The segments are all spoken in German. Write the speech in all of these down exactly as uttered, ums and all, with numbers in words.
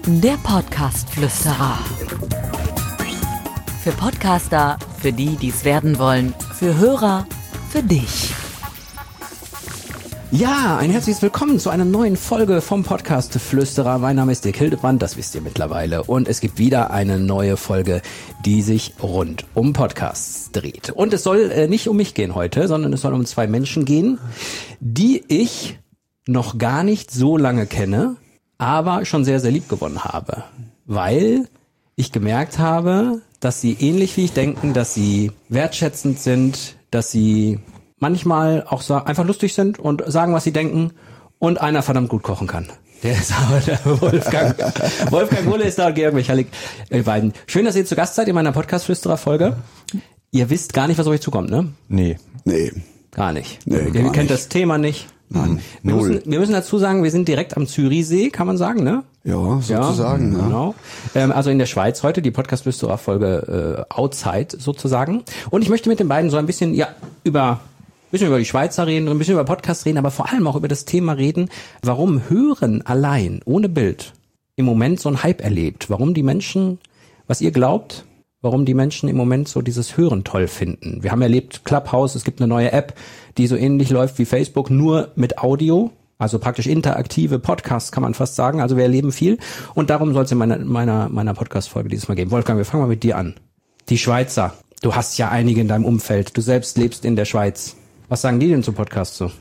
Der Podcast-Flüsterer. Für Podcaster, für die, die es werden wollen, für Hörer, für dich. Ja, ein herzliches Willkommen zu einer neuen Folge vom Podcast Flüsterer. Mein Name ist Dirk Hildebrand, das wisst ihr mittlerweile. Und es gibt wieder eine neue Folge, die sich rund um Podcasts dreht. Und es soll äh, nicht um mich gehen heute, sondern es soll um zwei Menschen gehen, die ich noch gar nicht so lange kenne, aber schon sehr, sehr lieb gewonnen habe. Weil ich gemerkt habe, dass sie ähnlich wie ich denken, dass sie wertschätzend sind, dass sie manchmal auch so einfach lustig sind und sagen, was sie denken, und einer verdammt gut kochen kann. Der ist aber der Wolfgang. Wolfgang Wulle ist da und Georg Michalik, ihr beiden. Schön, dass ihr zu Gast seid in meiner Podcast-Flüsterer-Folge. Ihr wisst gar nicht, was auf euch zukommt, ne? Nee. Nee. Gar nicht. Nee, ihr gar kennt nicht. das Thema nicht. Nein, wir null. müssen, wir müssen dazu sagen, wir sind direkt am Zürichsee, kann man sagen, ne? Ja, sozusagen. Ja, Ja, genau. Ähm, also in der Schweiz heute, die Podcast-Flüsterer-Folge äh, Outside sozusagen. Und ich möchte mit den beiden so ein bisschen, ja, über ein bisschen über die Schweizer reden, ein bisschen über Podcast reden, aber vor allem auch über das Thema reden, warum Hören allein, ohne Bild, im Moment so ein Hype erlebt. Warum die Menschen, was ihr glaubt, warum die Menschen im Moment so dieses Hören toll finden. Wir haben erlebt, Clubhouse, es gibt eine neue App, die so ähnlich läuft wie Facebook, nur mit Audio. Also praktisch interaktive Podcasts, kann man fast sagen. Also wir erleben viel. Und darum soll es in meiner, meiner, meiner Podcast-Folge dieses Mal gehen. Wolfgang, wir fangen mal mit dir an. Die Schweizer. Du hast ja einige in deinem Umfeld. Du selbst lebst in der Schweiz. Was sagen die denn zu Podcasts so?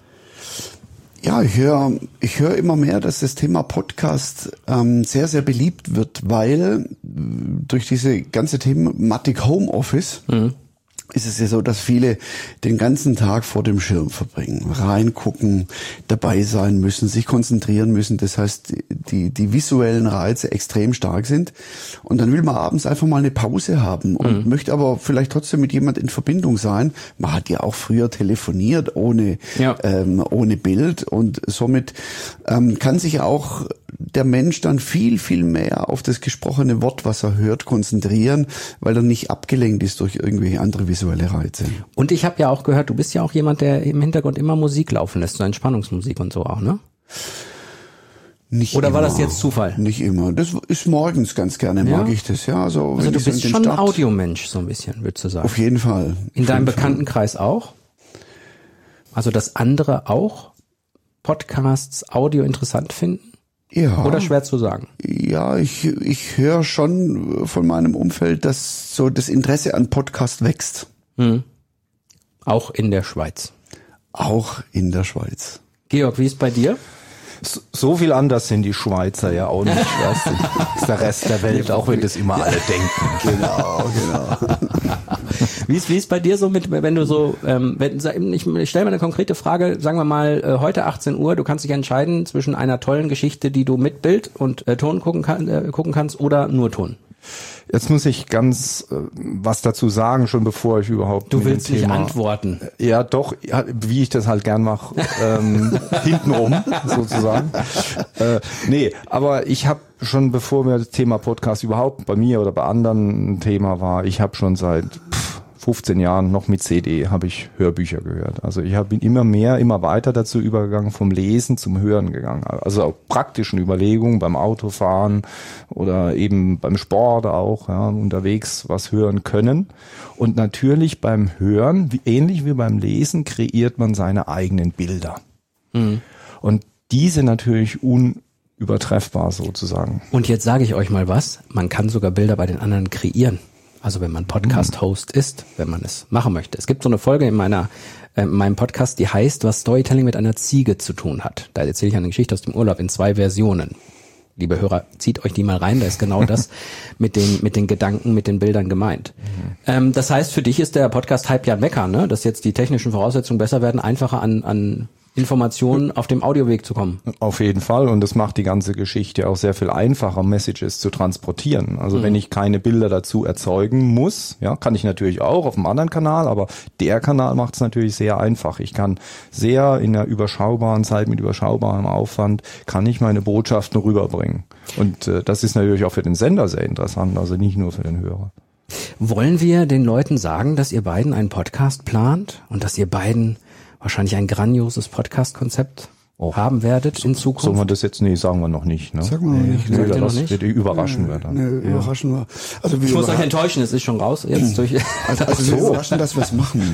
ja ich höre ich höre immer mehr, dass das Thema Podcast ähm, sehr, sehr beliebt wird, weil äh, durch diese ganze Thematik Homeoffice mhm. ist es ja so, dass viele den ganzen Tag vor dem Schirm verbringen, reingucken, dabei sein müssen, sich konzentrieren müssen. Das heißt, die die visuellen Reize extrem stark sind. Und dann will man abends einfach mal eine Pause haben und mhm. möchte aber vielleicht trotzdem mit jemand in Verbindung sein. Man hat ja auch früher telefoniert ohne ja. ähm, ohne Bild, und somit ähm, kann sich auch der Mensch dann viel, viel mehr auf das gesprochene Wort, was er hört, konzentrieren, weil er nicht abgelenkt ist durch irgendwelche andere visuelle Reize. Und ich habe ja auch gehört, du bist ja auch jemand, der im Hintergrund immer Musik laufen lässt, so Entspannungsmusik und so auch, ne? Nicht Oder war immer. das jetzt Zufall? Nicht immer. Das ist morgens ganz gerne, Ja? mag ich das, ja. Also, Also wenn du ich so bist in den schon ein Start- Audiomensch, so ein bisschen, würdest du sagen. Auf jeden Fall. In Auf deinem jeden Fall. Bekanntenkreis auch? Also dass andere auch Podcasts Audio interessant finden? Ja. Oder schwer zu sagen? Ja, ich, ich höre schon von meinem Umfeld, dass so das Interesse an Podcast wächst. Hm. Auch in der Schweiz. Auch in der Schweiz. Georg, wie ist bei dir? So, so viel anders sind die Schweizer ja auch nicht. Weißt du? Das ist der Rest der Welt, auch wenn das immer alle denken. Genau, genau. Wie ist, wie ist bei dir so mit, wenn du so, ähm, wenn, ich, ich stelle mal eine konkrete Frage, sagen wir mal, äh, heute achtzehn Uhr, du kannst dich entscheiden zwischen einer tollen Geschichte, die du mit Bild und äh, Ton gucken, kann, äh, gucken kannst, oder nur Ton. Jetzt muss ich ganz äh, was dazu sagen, schon bevor ich überhaupt Du mit dem willst nicht Thema antworten. Ja, doch, ja, wie ich das halt gern mache, ähm, hintenrum sozusagen. Äh, nee, aber ich habe schon, bevor mir das Thema Podcast überhaupt bei mir oder bei anderen ein Thema war, ich habe schon seit pff, fünfzehn Jahren noch mit C D habe ich Hörbücher gehört. Also ich hab, bin immer mehr, immer weiter dazu übergegangen, vom Lesen zum Hören gegangen. Also auch praktischen Überlegungen beim Autofahren oder eben beim Sport auch, ja, unterwegs was hören können. Und natürlich beim Hören, wie, ähnlich wie beim Lesen, kreiert man seine eigenen Bilder. Mhm. Und diese natürlich unübertreffbar sozusagen. Und jetzt sage ich euch mal was, man kann sogar Bilder bei den anderen kreieren. Also wenn man Podcast-Host ist, wenn man es machen möchte. Es gibt so eine Folge in meiner äh, in meinem Podcast, die heißt, was Storytelling mit einer Ziege zu tun hat. Da erzähle ich eine Geschichte aus dem Urlaub in zwei Versionen. Liebe Hörer, zieht euch die mal rein, da ist genau das mit den mit den Gedanken, mit den Bildern gemeint. Mhm. Ähm, das heißt, für dich ist der Podcast-Hype ja ein Wecker, ne? Dass jetzt die technischen Voraussetzungen besser werden, einfacher an an Informationen auf dem Audioweg zu kommen. Auf jeden Fall, und das macht die ganze Geschichte auch sehr viel einfacher, Messages zu transportieren. Also mhm. wenn ich keine Bilder dazu erzeugen muss, ja, kann ich natürlich auch auf einem anderen Kanal, aber der Kanal macht es natürlich sehr einfach. Ich kann sehr in einer überschaubaren Zeit mit überschaubarem Aufwand, kann ich meine Botschaften rüberbringen. Und äh, das ist natürlich auch für den Sender sehr interessant, also nicht nur für den Hörer. Wollen wir den Leuten sagen, dass ihr beiden einen Podcast plant und dass ihr beiden wahrscheinlich ein grandioses Podcast-Konzept Oh. haben werdet in Zukunft. Sollen wir das jetzt? Nee, sagen wir noch nicht. Ne? Sagen wir noch nicht. Nee, Sagt ihr das noch nicht? wird überraschen wir dann. Ne, überraschen wir. Also wir Ich muss euch überra- enttäuschen, es ist schon raus jetzt durch. also, also wir überraschen, dass wir es machen.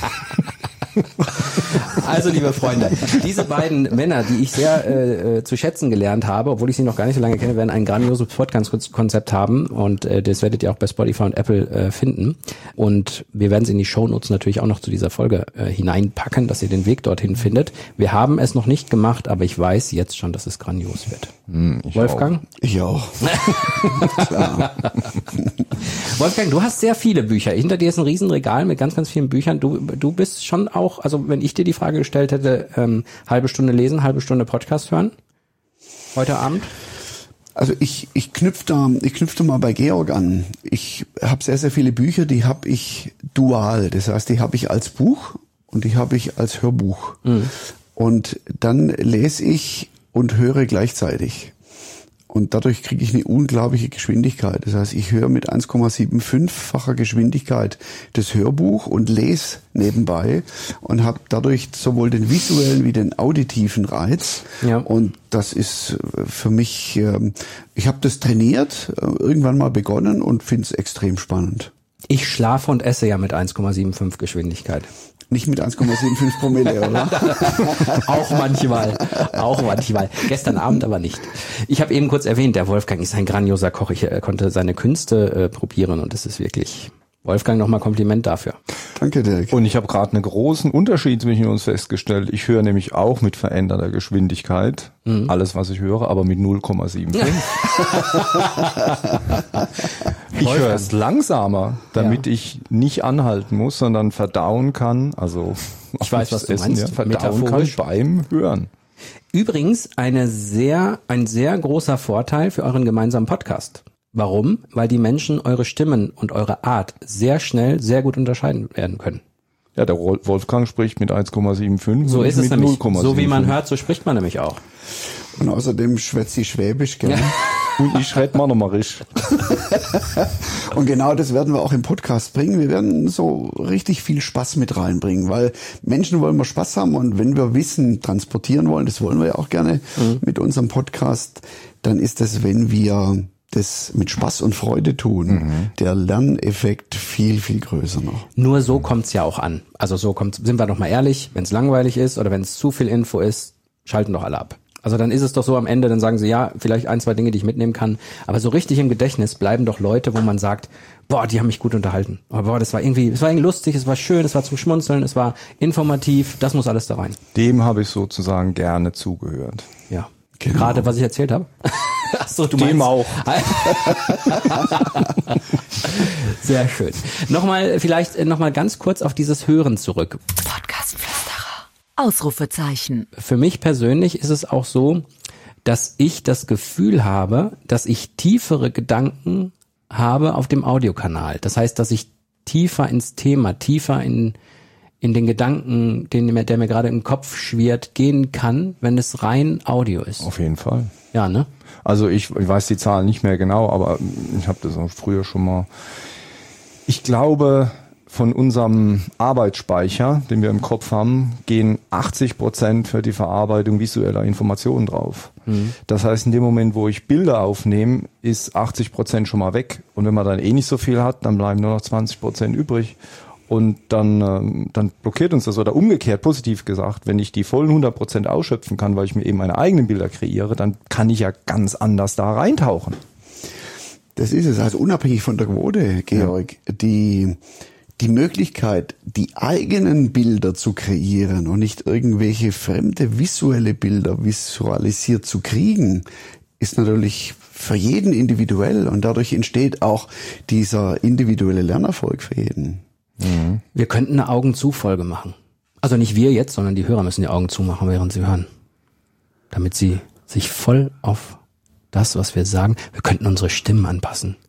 Also, liebe Freunde, diese beiden Männer, die ich sehr äh, zu schätzen gelernt habe, obwohl ich sie noch gar nicht so lange kenne, werden ein grandioses Podcast-Konzept haben und äh, das werdet ihr auch bei Spotify und Apple äh, finden. Und wir werden sie in die Shownotes natürlich auch noch zu dieser Folge äh, hineinpacken, dass ihr den Weg dorthin findet. Wir haben es noch nicht gemacht, aber ich weiß jetzt schon, dass es grandios wird. Hm, ich Wolfgang? Auch. Ich auch. Klar. Wolfgang, du hast sehr viele Bücher. Hinter dir ist ein Riesenregal mit ganz, ganz vielen Büchern. Du, du bist schon auch, also wenn ich dir die Frage gestellt hätte, ähm, halbe Stunde lesen, halbe Stunde Podcast hören, heute Abend? Also ich, ich knüpfe da, ich knüpfe da mal bei Georg an. Ich habe sehr, sehr viele Bücher, die habe ich dual. Das heißt, die habe ich als Buch und die habe ich als Hörbuch. Mhm. Und dann lese ich und höre gleichzeitig. Und dadurch kriege ich eine unglaubliche Geschwindigkeit. Das heißt, ich höre mit eins Komma fünfundsiebzig-facher Geschwindigkeit das Hörbuch und lese nebenbei und habe dadurch sowohl den visuellen wie den auditiven Reiz. Ja. Und das ist für mich, ich habe das trainiert, irgendwann mal begonnen und finde es extrem spannend. Ich schlafe und esse ja mit eins Komma fünfundsiebzig Geschwindigkeit. Nicht mit eins Komma fünfundsiebzig Promille, oder? Auch manchmal, auch manchmal. Gestern Abend aber nicht. Ich habe eben kurz erwähnt, der Wolfgang ist ein grandioser Koch. Ich äh, konnte seine Künste äh, probieren und es ist wirklich... Wolfgang, nochmal Kompliment dafür. Danke, Dirk. Und ich habe gerade einen großen Unterschied zwischen uns festgestellt. Ich höre nämlich auch mit veränderter Geschwindigkeit mhm. alles, was ich höre, aber mit null Komma fünfundsiebzig. Ich höre es langsamer, damit ja. ich nicht anhalten muss, sondern verdauen kann. Also ich weiß, was du Essen, meinst. Ja, verdauen kann beim Hören. Übrigens eine sehr, ein sehr großer Vorteil für euren gemeinsamen Podcast. Warum? Weil die Menschen eure Stimmen und eure Art sehr schnell, sehr gut unterscheiden werden können. Ja, der Wolfgang spricht mit eins Komma fünfundsiebzig. So ist es mit nämlich. null Komma So wie man fünfundsiebzig. hört, so spricht man nämlich auch. Und außerdem schwätze ich Schwäbisch gerne. Und ich rede Monomarisch. Und genau das werden wir auch im Podcast bringen. Wir werden so richtig viel Spaß mit reinbringen, weil Menschen wollen wir Spaß haben und wenn wir Wissen transportieren wollen, das wollen wir ja auch gerne mhm. mit unserem Podcast, dann ist das, wenn wir das mit Spaß und Freude tun, mhm. der Lerneffekt viel, viel größer noch. Nur so kommt's ja auch an. Also so kommt, sind wir doch mal ehrlich, wenn es langweilig ist oder wenn es zu viel Info ist, schalten doch alle ab. Also dann ist es doch so am Ende, dann sagen sie, ja, vielleicht ein, zwei Dinge, die ich mitnehmen kann. Aber so richtig im Gedächtnis bleiben doch Leute, wo man sagt, boah, die haben mich gut unterhalten. Aber boah, das war irgendwie, es war irgendwie lustig, es war schön, es war zum Schmunzeln, es war informativ, das muss alles da rein. Dem habe ich sozusagen gerne zugehört. Ja. Genau. Gerade, was ich erzählt habe. Achso, du Dem meinst. auch. Sehr schön. Nochmal, vielleicht nochmal ganz kurz auf dieses Hören zurück. Podcastflüsterer. Ausrufezeichen. Für mich persönlich ist es auch so, dass ich das Gefühl habe, dass ich tiefere Gedanken habe auf dem Audiokanal. Das heißt, dass ich tiefer ins Thema, tiefer in in den Gedanken, den, der mir gerade im Kopf schwirrt, gehen kann, wenn es rein Audio ist. Auf jeden Fall. Ja, ne? Also ich, ich weiß die Zahlen nicht mehr genau, aber ich habe das auch früher schon mal. Ich glaube, von unserem Arbeitsspeicher, den wir im Kopf haben, gehen achtzig Prozent für die Verarbeitung visueller Informationen drauf. Mhm. Das heißt, in dem Moment, wo ich Bilder aufnehme, ist achtzig Prozent schon mal weg. Und wenn man dann eh nicht so viel hat, dann bleiben nur noch zwanzig Prozent übrig. Und dann, ähm, dann blockiert uns das, oder umgekehrt, positiv gesagt, wenn ich die vollen hundert Prozent ausschöpfen kann, weil ich mir eben meine eigenen Bilder kreiere, dann kann ich ja ganz anders da reintauchen. Das ist es, also unabhängig von der Quote, Georg, ja. die, die Möglichkeit, die eigenen Bilder zu kreieren und nicht irgendwelche fremde visuelle Bilder visualisiert zu kriegen, ist natürlich für jeden individuell und dadurch entsteht auch dieser individuelle Lernerfolg für jeden. Mhm. Wir könnten eine Augen-zu-Folge machen. Also nicht wir jetzt, sondern die Hörer müssen die Augen zumachen, während sie hören. Damit sie sich voll auf das, was wir sagen, wir könnten unsere Stimmen anpassen.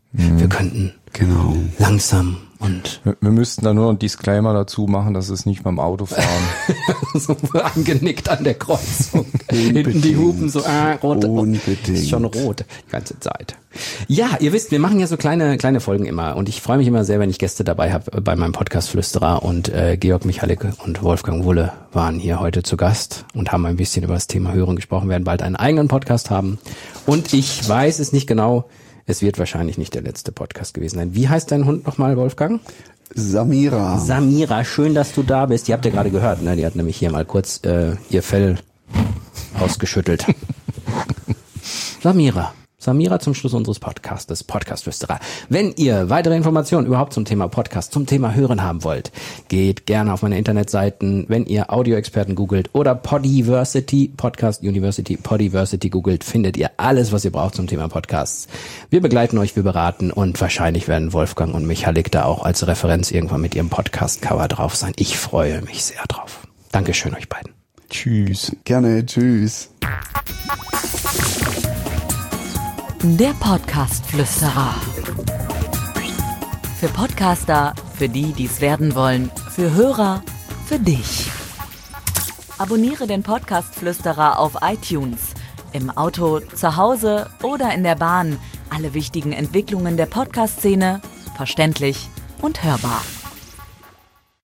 Mhm. Wir könnten genau. langsam und Wir, wir müssten da nur noch einen Disclaimer dazu machen, dass es nicht beim Autofahren. so angenickt an der Kreuzung. Hinten die Hupen so, ah, rot. Unbedingt. Ist schon rot die ganze Zeit. Ja, ihr wisst, wir machen ja so kleine kleine Folgen immer und ich freue mich immer sehr, wenn ich Gäste dabei habe bei meinem Podcast Flüsterer und äh, Georg Michalik und Wolfgang Wulle waren hier heute zu Gast und haben ein bisschen über das Thema Hören gesprochen, wir werden bald einen eigenen Podcast haben und ich weiß es nicht genau, es wird wahrscheinlich nicht der letzte Podcast gewesen sein. Wie heißt dein Hund nochmal, Wolfgang? Samira. Samira, schön, dass du da bist. Die habt ihr gerade gehört, ne? Die hat nämlich hier mal kurz äh, ihr Fell ausgeschüttelt. Samira. Samira zum Schluss unseres Podcasts, Podcast-Flüsterer. Wenn ihr weitere Informationen überhaupt zum Thema Podcast, zum Thema Hören haben wollt, geht gerne auf meine Internetseiten. Wenn ihr Audioexperten googelt oder Podiversity, Podcast University, Podiversity googelt, findet ihr alles, was ihr braucht zum Thema Podcasts. Wir begleiten euch, wir beraten und wahrscheinlich werden Wolfgang und Michalik da auch als Referenz irgendwann mit ihrem Podcast-Cover drauf sein. Ich freue mich sehr drauf. Dankeschön euch beiden. Tschüss. Gerne, tschüss. Der Podcast-Flüsterer. Für Podcaster, für die, die es werden wollen, für Hörer, für dich. Abonniere den Podcast-Flüsterer auf iTunes. Im Auto, zu Hause oder in der Bahn. Alle wichtigen Entwicklungen der Podcast-Szene verständlich und hörbar.